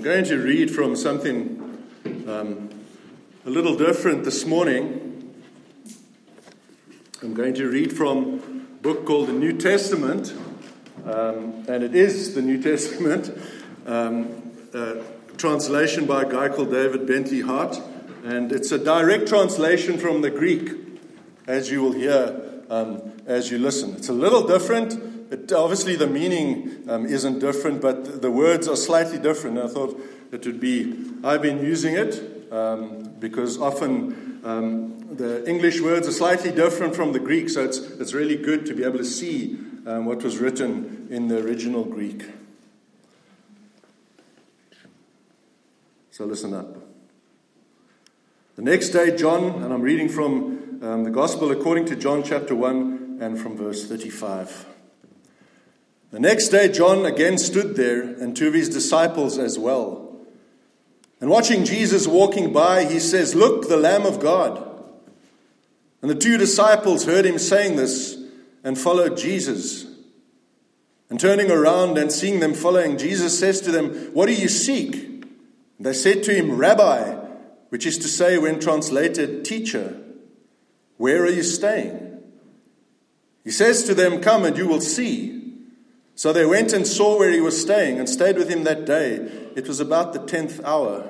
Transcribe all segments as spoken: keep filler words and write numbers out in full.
going to read from something um, a little different this morning. I'm going to read from a book called the New Testament, um, and it is the New Testament, um, a translation by a guy called David Bentley Hart, and it's a direct translation from the Greek, as you will hear um, as you listen. It's a little different. It, obviously, the meaning um, isn't different, but the words are slightly different. I thought it would be, I've been using it um, because often um, the English words are slightly different from the Greek, so it's, it's really good to be able to see um, what was written in the original Greek. So listen up. The next day, John, and I'm reading from um, the Gospel according to John chapter one and from verse thirty-five. The next day, John again stood there, and two of his disciples as well. And watching Jesus walking by, he says, "Look, the Lamb of God." And the two disciples heard him saying this and followed Jesus. And turning around and seeing them following, Jesus says to them, "What do you seek?" And they said to him, "Rabbi," which is to say, when translated, "Teacher, where are you staying?" He says to them, "Come and you will see." So they went and saw where he was staying and stayed with him that day. It was about the tenth hour.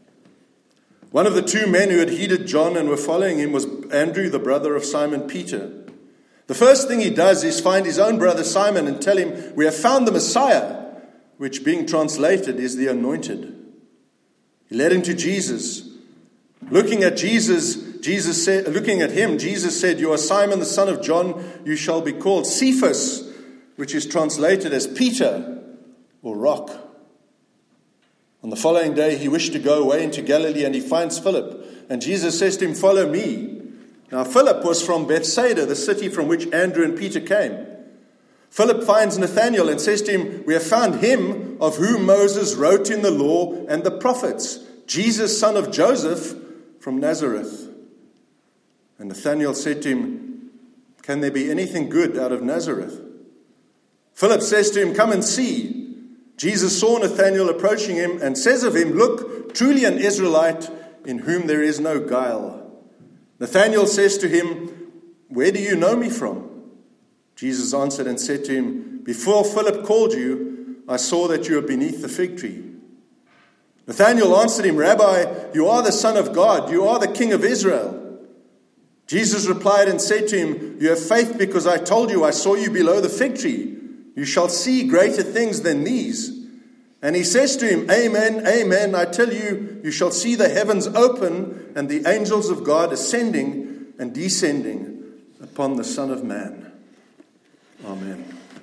One of the two men who had heeded John and were following him was Andrew, the brother of Simon Peter. The first thing he does is find his own brother Simon and tell him, "We have found the Messiah," which being translated is the anointed. He led him to Jesus. Looking at Jesus, Jesus said, looking at him, Jesus said, "You are Simon, the son of John. You shall be called Cephas," which is translated as Peter or rock. On the following day, he wished to go away into Galilee, and he finds Philip. And Jesus says to him, "Follow me." Now, Philip was from Bethsaida, the city from which Andrew and Peter came. Philip finds Nathanael and says to him, "We have found him of whom Moses wrote in the law and the prophets, Jesus, son of Joseph, from Nazareth." And Nathanael said to him, "Can there be anything good out of Nazareth?" Philip says to him, "Come and see." Jesus saw Nathanael approaching him and says of him, "Look, truly an Israelite in whom there is no guile." Nathanael says to him, "Where do you know me from?" Jesus answered and said to him, "Before Philip called you, I saw that you were beneath the fig tree." Nathanael answered him, "Rabbi, you are the Son of God. You are the King of Israel." Jesus replied and said to him, "You have faith because I told you I saw you below the fig tree. You shall see greater things than these." And he says to him, "Amen, amen, I tell you, you shall see the heavens open and the angels of God ascending and descending upon the Son of Man." Amen.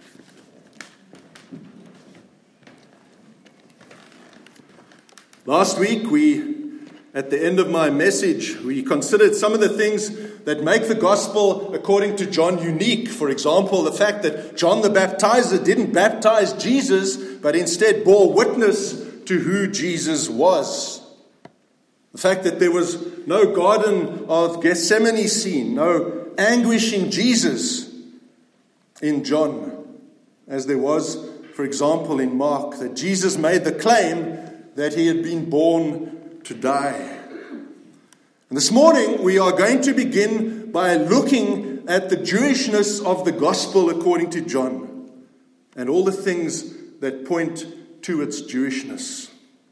Last week, we, at the end of my message, we considered some of the things that make the gospel according to John unique. For example, the fact that John the Baptizer didn't baptize Jesus, but instead bore witness to who Jesus was. The fact that there was no Garden of Gethsemane scene, no anguishing Jesus in John, as there was, for example, in Mark, that Jesus made the claim that he had been born to die. And this morning we are going to begin by looking at the Jewishness of the gospel according to John and all the things that point to its Jewishness.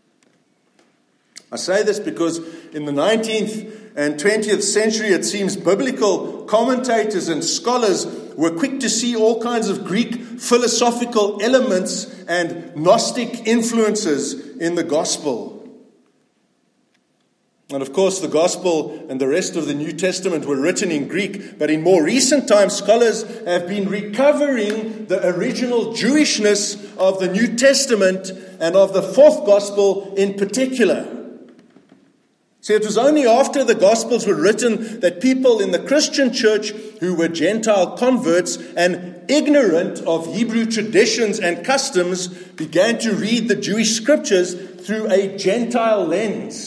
I say this because in the nineteenth and twentieth century, it seems biblical commentators and scholars were quick to see all kinds of Greek philosophical elements and Gnostic influences in the gospel. And of course, the Gospel and the rest of the New Testament were written in Greek. But in more recent times, scholars have been recovering the original Jewishness of the New Testament and of the fourth Gospel in particular. See, it was only after the Gospels were written that people in the Christian church who were Gentile converts and ignorant of Hebrew traditions and customs began to read the Jewish scriptures through a Gentile lens.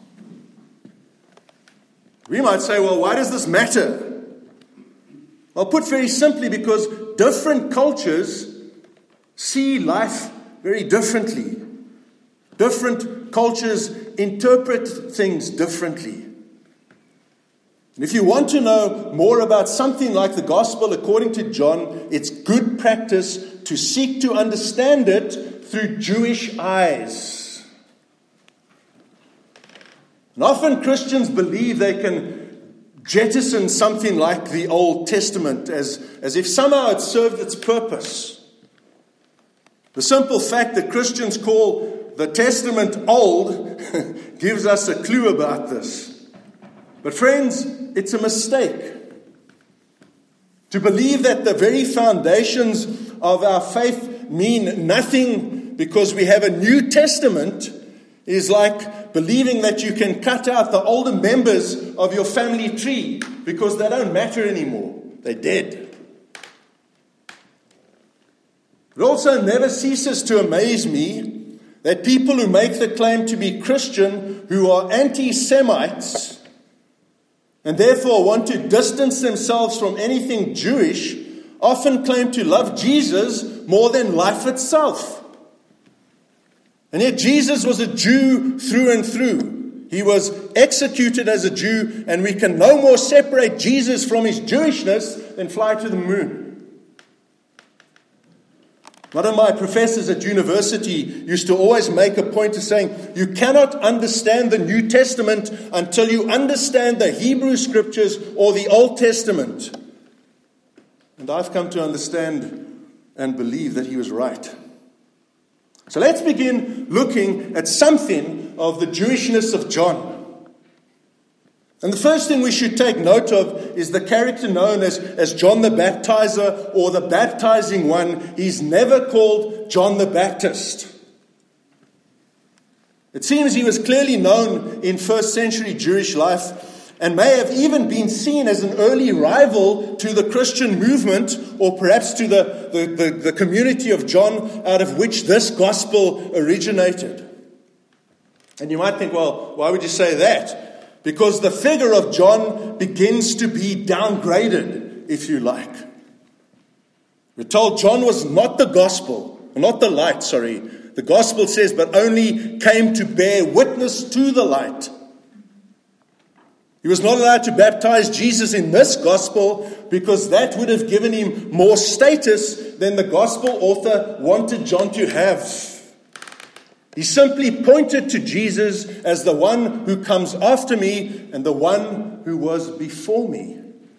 We might say, well, why does this matter? Well, put very simply, because different cultures see life very differently. Different cultures interpret things differently. And if you want to know more about something like the gospel according to John, it's good practice to seek to understand it through Jewish eyes. And often Christians believe they can jettison something like the Old Testament as, as if somehow it served its purpose. The simple fact that Christians call the Testament old gives us a clue about this. But friends, it's a mistake to believe that the very foundations of our faith mean nothing because we have a New Testament is like believing that you can cut out the older members of your family tree because they don't matter anymore. They're dead. It also never ceases to amaze me that people who make the claim to be Christian, who are anti-Semites, and therefore want to distance themselves from anything Jewish, often claim to love Jesus more than life itself. And yet Jesus was a Jew through and through. He was executed as a Jew, and we can no more separate Jesus from his Jewishness than fly to the moon. One of my professors at university used to always make a point of saying, you cannot understand the New Testament until you understand the Hebrew Scriptures or the Old Testament. And I've come to understand and believe that he was right. So let's begin looking at something of the Jewishness of John. And the first thing we should take note of is the character known as, as John the Baptizer or the baptizing one. He's never called John the Baptist. It seems he was clearly known in first century Jewish life and may have even been seen as an early rival to the Christian movement or perhaps to the, the, the, the community of John out of which this gospel originated. And you might think, well, why would you say that? Because the figure of John begins to be downgraded, if you like. We're told John was not the gospel, not the light, sorry. The gospel says, but only came to bear witness to the light. He was not allowed to baptize Jesus in this gospel because that would have given him more status than the gospel author wanted John to have. He simply pointed to Jesus as the one who comes after me and the one who was before me.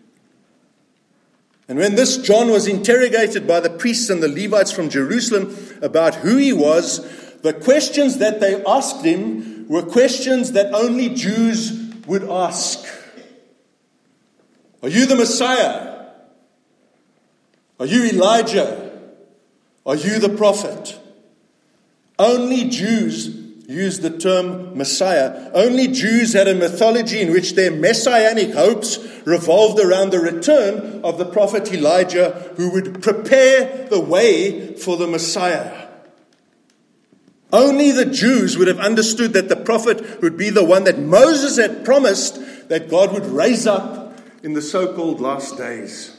And when this John was interrogated by the priests and the Levites from Jerusalem about who he was, the questions that they asked him were questions that only Jews would ask. Are you the Messiah? Are you Elijah? Are you the prophet? Only Jews used the term Messiah. Only Jews had a mythology in which their messianic hopes revolved around the return of the prophet Elijah, who would prepare the way for the Messiah. Only the Jews would have understood that the prophet would be the one that Moses had promised that God would raise up in the so-called last days.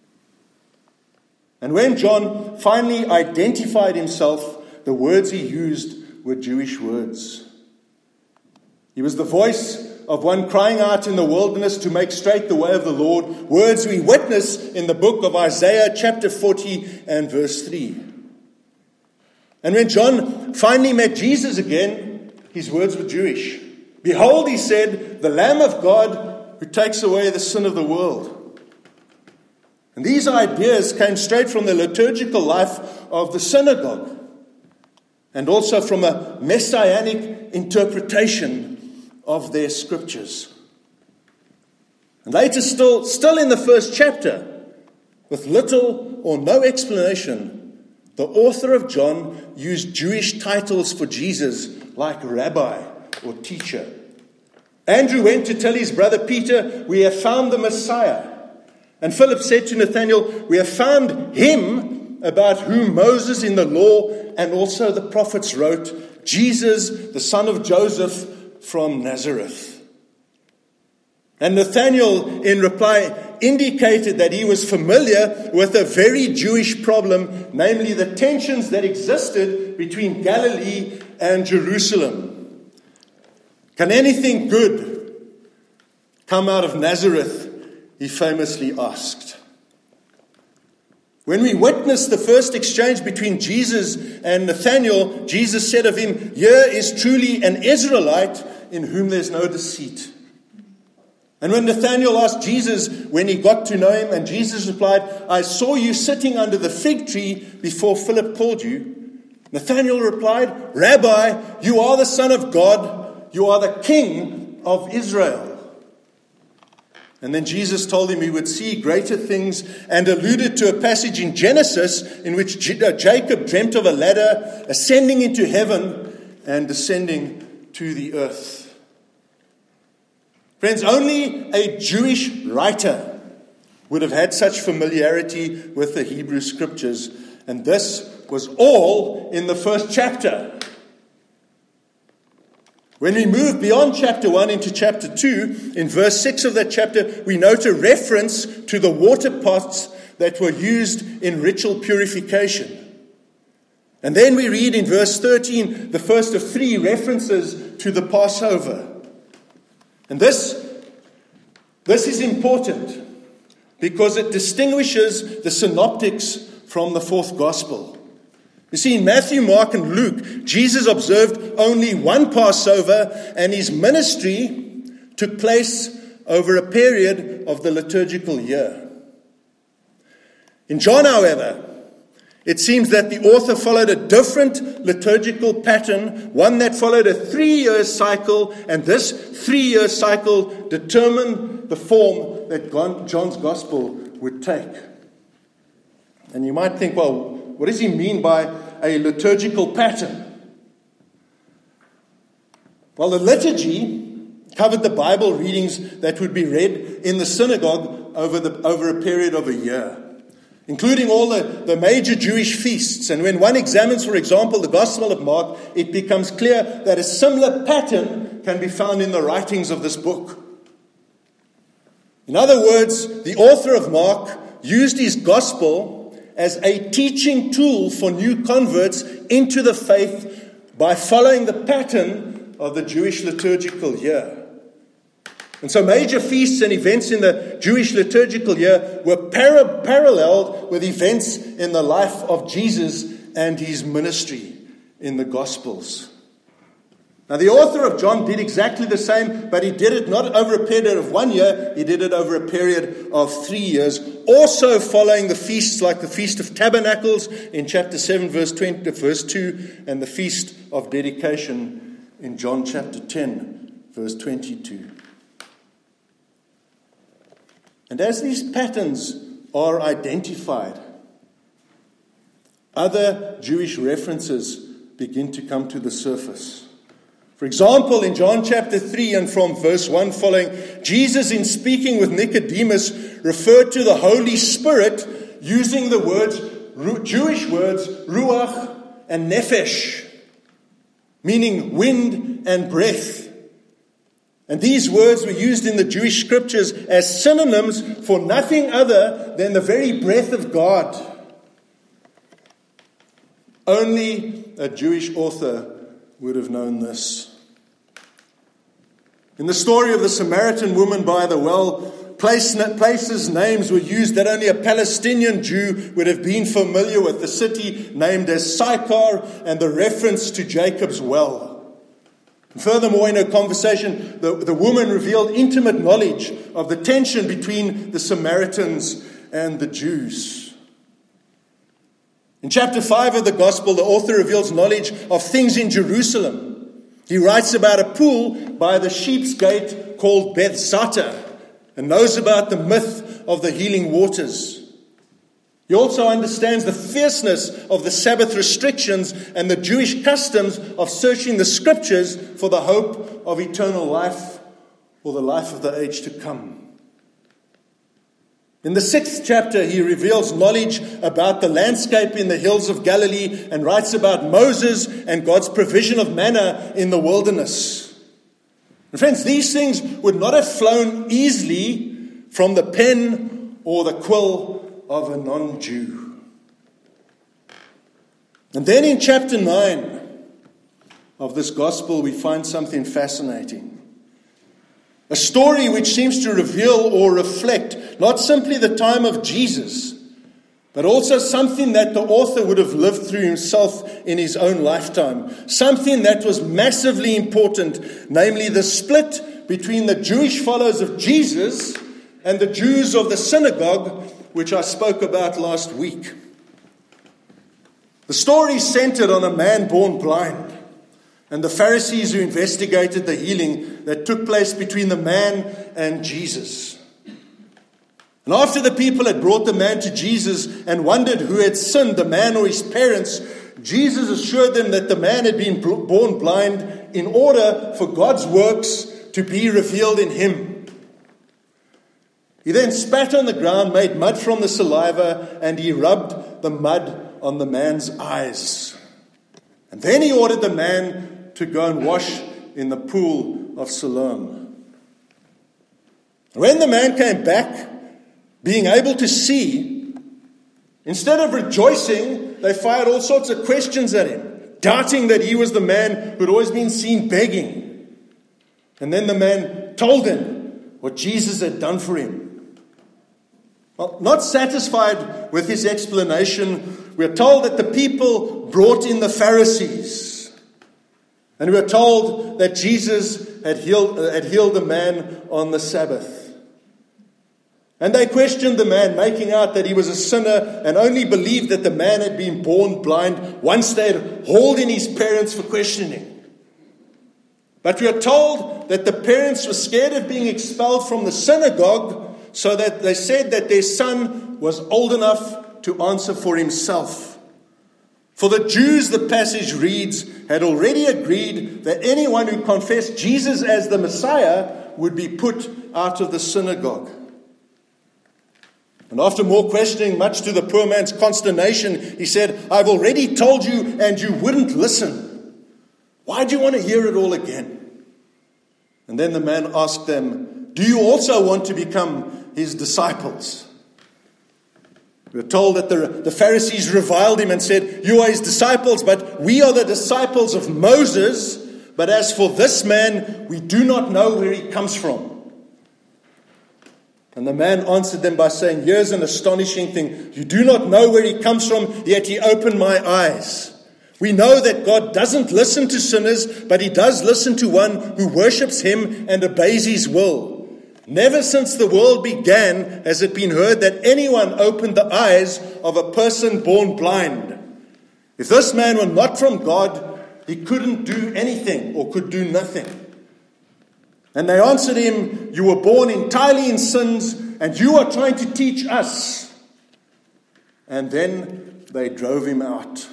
And when John finally identified himself, the words he used were Jewish words. He was the voice of one crying out in the wilderness to make straight the way of the Lord. Words we witness in the book of Isaiah chapter forty and verse three. And when John finally met Jesus again, his words were Jewish. Behold, he said, the Lamb of God who takes away the sin of the world. And these ideas came straight from the liturgical life of the synagogue, and also from a messianic interpretation of their scriptures. And later, still, still in the first chapter, with little or no explanation, the author of John used Jewish titles for Jesus like rabbi or teacher. Andrew went to tell his brother Peter, we have found the Messiah. And Philip said to Nathanael, we have found him about whom Moses in the law and also the prophets wrote, Jesus, the son of Joseph from Nazareth. And Nathanael, in reply, indicated that he was familiar with a very Jewish problem, namely the tensions that existed between Galilee and Jerusalem. Can anything good come out of Nazareth? He famously asked. When we witnessed the first exchange between Jesus and Nathanael, Jesus said of him, "Here is truly an Israelite in whom there's no deceit." And when Nathanael asked Jesus when he got to know him, and Jesus replied, "I saw you sitting under the fig tree before Philip called you," Nathanael replied, "Rabbi, you are the Son of God, you are the King of Israel." And then Jesus told him he would see greater things and alluded to a passage in Genesis in which Jacob dreamt of a ladder ascending into heaven and descending to the earth. Friends, only a Jewish writer would have had such familiarity with the Hebrew Scriptures, and this was all in the first chapter. When we move beyond chapter one into chapter two, in verse six of that chapter, we note a reference to the water pots that were used in ritual purification. And then we read in verse thirteen, the first of three references to the Passover. And this, this is important because it distinguishes the synoptics from the fourth gospel. You see, in Matthew, Mark, and Luke, Jesus observed only one Passover, and his ministry took place over a period of the liturgical year. In John, however, it seems that the author followed a different liturgical pattern, one that followed a three-year cycle, and this three-year cycle determined the form that John's gospel would take. And you might think, well, what does he mean by a liturgical pattern? Well, the liturgy covered the Bible readings that would be read in the synagogue over, the, over a period of a year, including all the, the major Jewish feasts. And when one examines, for example, the Gospel of Mark, it becomes clear that a similar pattern can be found in the writings of this book. In other words, the author of Mark used his Gospel as a teaching tool for new converts into the faith by following the pattern of the Jewish liturgical year. And so major feasts and events in the Jewish liturgical year were para- paralleled with events in the life of Jesus and his ministry in the Gospels. Now, the author of John did exactly the same, but he did it not over a period of one year, he did it over a period of three years, also following the feasts like the Feast of Tabernacles in chapter seven, verse twenty, verse two, and the Feast of Dedication in John chapter ten, verse twenty-two. And as these patterns are identified, other Jewish references begin to come to the surface. For example, in John chapter three and from verse one following, Jesus, in speaking with Nicodemus, referred to the Holy Spirit using the words, Jewish words, ruach and nephesh, meaning wind and breath. And these words were used in the Jewish scriptures as synonyms for nothing other than the very breath of God. Only a Jewish author would have known this. In the story of the Samaritan woman by the well, places, names were used that only a Palestinian Jew would have been familiar with. The city named as Sychar and the reference to Jacob's well. And furthermore, in her conversation, the, the woman revealed intimate knowledge of the tension between the Samaritans and the Jews. In chapter five of the Gospel, the author reveals knowledge of things in Jerusalem. He writes about a pool by the sheep's gate called Bethzatha and knows about the myth of the healing waters. He also understands the fierceness of the Sabbath restrictions and the Jewish customs of searching the scriptures for the hope of eternal life or the life of the age to come. In the sixth chapter, he reveals knowledge about the landscape in the hills of Galilee and writes about Moses and God's provision of manna in the wilderness. And friends, these things would not have flown easily from the pen or the quill of a non-Jew. And then in chapter nine, of this gospel, we find something fascinating. A story which seems to reveal or reflect not simply the time of Jesus, but also something that the author would have lived through himself in his own lifetime. Something that was massively important, namely the split between the Jewish followers of Jesus and the Jews of the synagogue, which I spoke about last week. The story centered on a man born blind and the Pharisees who investigated the healing that took place between the man and Jesus. And after the people had brought the man to Jesus and wondered who had sinned, the man or his parents, Jesus assured them that the man had been born blind in order for God's works to be revealed in him. He then spat on the ground, made mud from the saliva, and he rubbed the mud on the man's eyes. And then he ordered the man to go and wash in the pool of Siloam. When the man came back, being able to see, instead of rejoicing, they fired all sorts of questions at him, doubting that he was the man who had always been seen begging. And then the man told them what Jesus had done for him. Well, not satisfied with his explanation, we are told that the people brought in the Pharisees. And we are told that Jesus had healed, uh, had healed the man on the Sabbath. And they questioned the man, making out that he was a sinner and only believed that the man had been born blind once they had hauled in his parents for questioning. But we are told that the parents were scared of being expelled from the synagogue, so that they said that their son was old enough to answer for himself. For the Jews, the passage reads, had already agreed that anyone who confessed Jesus as the Messiah would be put out of the synagogue. And after more questioning, much to the poor man's consternation, he said, I've already told you and you wouldn't listen. Why do you want to hear it all again? And then the man asked them, do you also want to become his disciples? We are told that the, the Pharisees reviled him and said, you are his disciples, but we are the disciples of Moses. But as for this man, we do not know where he comes from. And the man answered them by saying, here's an astonishing thing. You do not know where he comes from, yet he opened my eyes. We know that God doesn't listen to sinners, but he does listen to one who worships him and obeys his will. Never since the world began has it been heard that anyone opened the eyes of a person born blind. If this man were not from God, he couldn't do anything or could do nothing. And they answered him, you were born entirely in sins, and you are trying to teach us. And then they drove him out.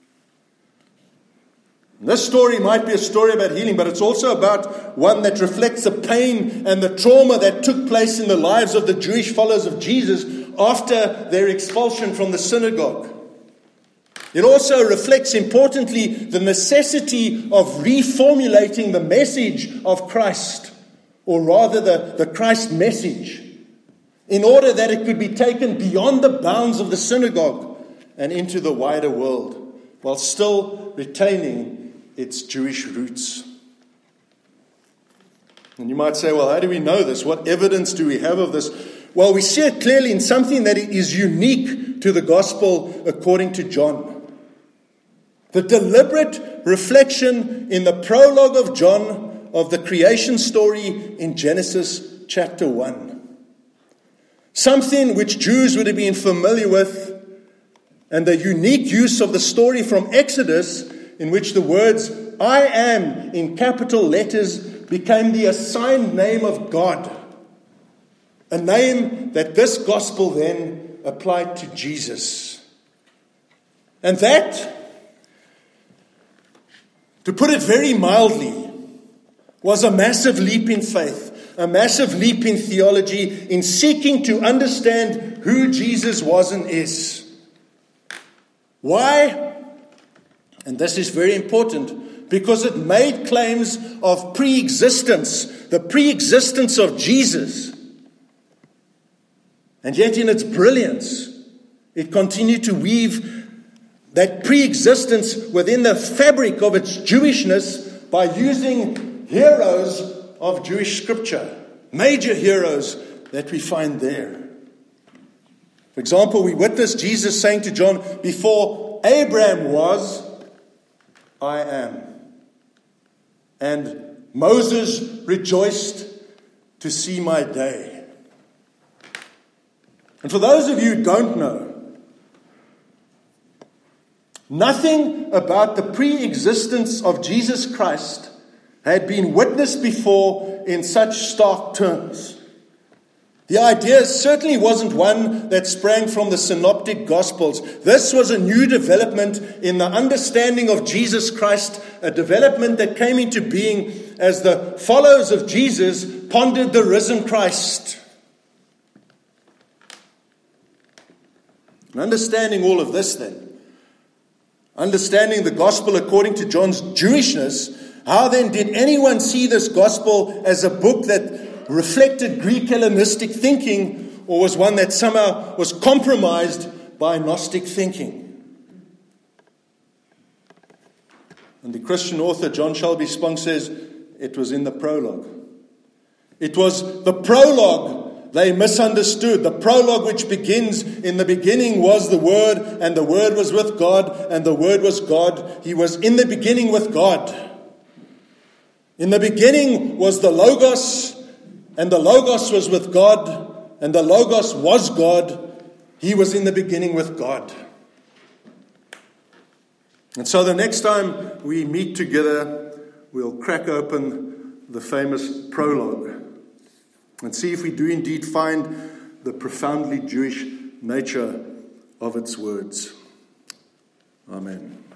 This story might be a story about healing, but it's also about one that reflects the pain and the trauma that took place in the lives of the Jewish followers of Jesus after their expulsion from the synagogue. It also reflects, importantly, the necessity of reformulating the message of Christ, or rather the, the Christ message, in order that it could be taken beyond the bounds of the synagogue and into the wider world, while still retaining its Jewish roots. And you might say, well, how do we know this? What evidence do we have of this? Well, we see it clearly in something that is unique to the gospel according to John. The deliberate reflection in the prologue of John of the creation story in Genesis chapter one. Something which Jews would have been familiar with, and the unique use of the story from Exodus, in which the words, I am, in capital letters, became the assigned name of God. A name that this gospel then applied to Jesus. And that, to put it very mildly, was a massive leap in faith, a massive leap in theology, in seeking to understand who Jesus was and is. Why? And this is very important because it made claims of pre-existence, the pre-existence of Jesus. And yet in its brilliance, it continued to weave that pre-existence within the fabric of its Jewishness by using heroes of Jewish scripture, major heroes that we find there. For example, we witness Jesus saying to John, before Abraham was, I am. And Moses rejoiced to see my day. And for those of you who don't know, nothing about the pre-existence of Jesus Christ had been witnessed before in such stark terms. The idea certainly wasn't one that sprang from the synoptic gospels. This was a new development in the understanding of Jesus Christ, a development that came into being as the followers of Jesus pondered the risen Christ. And understanding all of this then, understanding the gospel according to John's Jewishness, how then did anyone see this gospel as a book that reflected Greek Hellenistic thinking, or was one that somehow was compromised by Gnostic thinking? And the Christian author John Shelby Spong says it was in the prologue. It was the prologue they misunderstood. The prologue which begins, in the beginning was the Word, and the Word was with God, and the Word was God. He was in the beginning with God. In the beginning was the Logos, and the Logos was with God, and the Logos was God. He was in the beginning with God. And so the next time we meet together, we'll crack open the famous prologue and see if we do indeed find the profoundly Jewish nature of its words. Amen.